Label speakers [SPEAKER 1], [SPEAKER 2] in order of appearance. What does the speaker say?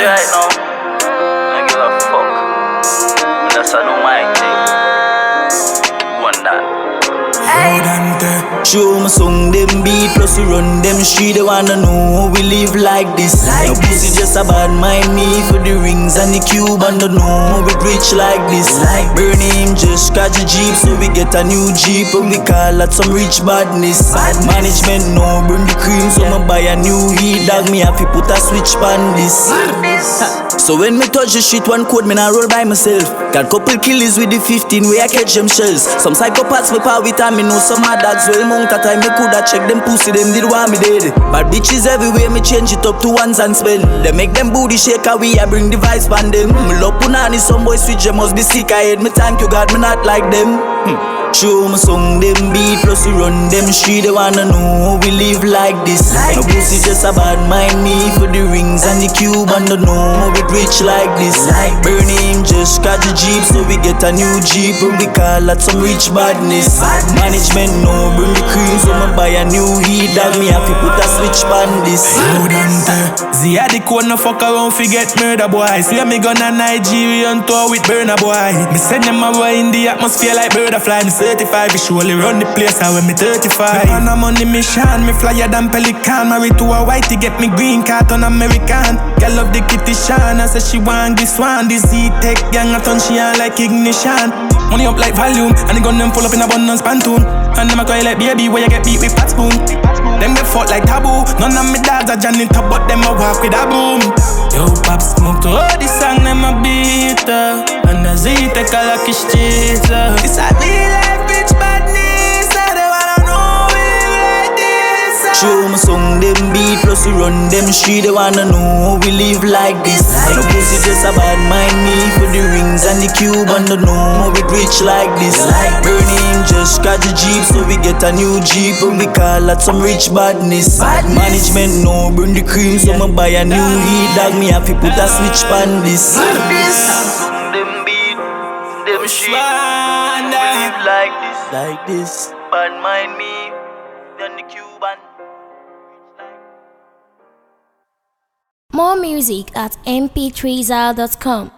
[SPEAKER 1] busy right now. I give a fuck. That's a no mind thing. One that.
[SPEAKER 2] Show my song, them beat, plus we run them street. They wanna know how we live like this. No pussy just a bad mind me for the rings and the cube, and don't know how we rich like this. Burn him, just scratch a jeep, so we get a new jeep, and we call that some rich badness. Management no burn the cream, so me buy a new heat. Dog me have to put a switch on this. So when me touch the shit, one code me nah roll by myself. Got couple killers with the 15 where I catch them shells. Some psychopaths me power with time, me know some mad dogs. Well, monk a time me coulda check them pussy, them did want me dead. But bitches everywhere, me change it up to ones and spell. They make them booty shake away, I bring the vibes pan them. Me love punani, some boys switch, they must be sick ahead. Me thank you God, me not like them. Show my song, them beat, plus we run them street. They wanna know how we live like this. No pussy just a bad mind me for the rings and the cube, and don't know how we rich like this. Burn him, just scratch the jeep, so we get a new jeep, and we call that some rich badness. Management no bring the cream, so me buy a new heat. Dog me have to put a switch on this.
[SPEAKER 3] Zia the code no fuck around, forget murder boy. See me gonna Nigerian tour with Burna boy. Me send them away in the atmosphere like bird a fly. Me 35, we surely run the place out when me 35. Me on a money mission, me flyer than pelican. Married to a white to get me green card on American. Girl love the kitty Shana, say she want this one. This Z-Tech gang a turn she on like ignition. Money up like volume, and the gun them pull up in abundance pantoon. And them a cry like baby, where you get beat with fat spoon. Them get fought like taboo. None of me dogs are janitor, but them a walk with a boom. Yo, pop smoke to all this song, them a beat and the Z-Tech a lucky street. It's a real life bitch badness, so they wanna know we live like this.
[SPEAKER 2] Show my song, them beat, plus we run them street. They wanna know how we live like this. No pussy just a bad mind me for the rings and the cube, and don't know how we rich like this. Burn him, just scratch the jeep, so we get a new jeep, and we call that some rich badness. Management no burn the cream, so me buy a new heat. Dog me have to put a switch on this.
[SPEAKER 1] Them beat, them shit. Live
[SPEAKER 2] Like this.
[SPEAKER 1] bad mind me, then the Cuban.
[SPEAKER 4] More music at mp3zal.com.